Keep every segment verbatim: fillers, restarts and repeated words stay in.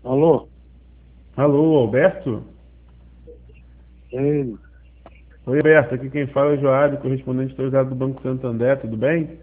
Alô? Alô, Alberto? Ele? Oi, Alberto, aqui quem fala é o Joab, correspondente autorizado do Banco Santander, tudo bem?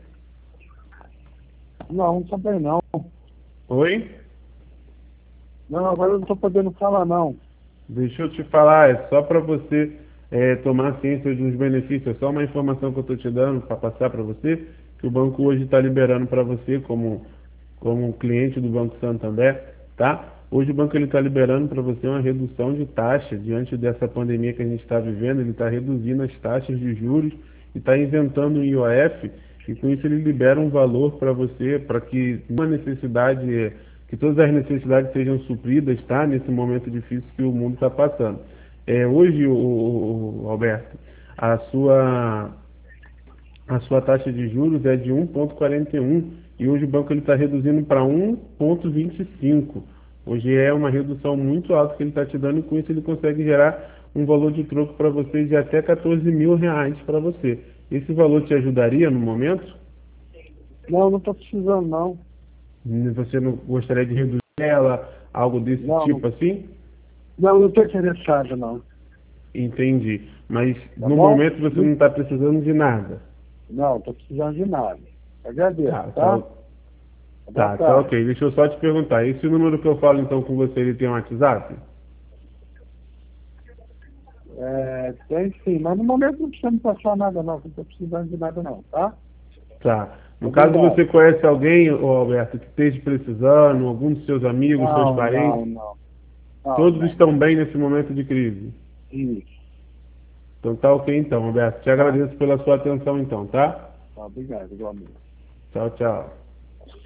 Não, não tô bem não. Oi? Não, agora eu não tô podendo falar não. Deixa eu te falar, é só para você é, tomar ciência dos benefícios, é só uma informação que eu estou te dando para passar para você, que o banco hoje está liberando para você como, como cliente do Banco Santander, tá? Hoje o banco ele está liberando para você uma redução de taxa diante dessa pandemia que a gente está vivendo, ele está reduzindo as taxas de juros e está inventando o I O F e com isso ele libera um valor para você, para que uma necessidade, que todas as necessidades sejam supridas, tá? Nesse momento difícil que o mundo está passando. É, hoje, o, o- o Alberto, a sua a sua taxa de juros é de um vírgula quarenta e um e hoje o banco ele está reduzindo para um vírgula vinte e cinco. Hoje é uma redução muito alta que ele está te dando e com isso ele consegue gerar um valor de troco para você de até quatorze mil reais para você. Esse valor te ajudaria no momento? Não, não tô precisando não. Você não gostaria de reduzir ela, algo desse Não, não, tipo assim? não, não tô interessado não. Entendi. Mas Tá no bom? momento você não Muito- está precisando de nada. Não, tô precisando de nada. Agradeço, Tá, tá? tá, Boa tá, tá tarde. ok. Deixa eu só te perguntar. Esse número que eu falo então com você, ele tem um WhatsApp? É, tem sim, mas no momento não precisa me passar nada não. Não tô precisando de nada não, tá? Tá. No caso Obrigado. você conhece alguém, ô Alberto, que esteja precisando, algum dos seus amigos, seus Não, parentes, não, não. Não, todos não. estão bem nesse momento de crise. Isso, Então tá ok então, Alberto. Te tá? agradeço pela sua atenção então, tá? Tá, obrigado, igualmente. Tchau, tchau.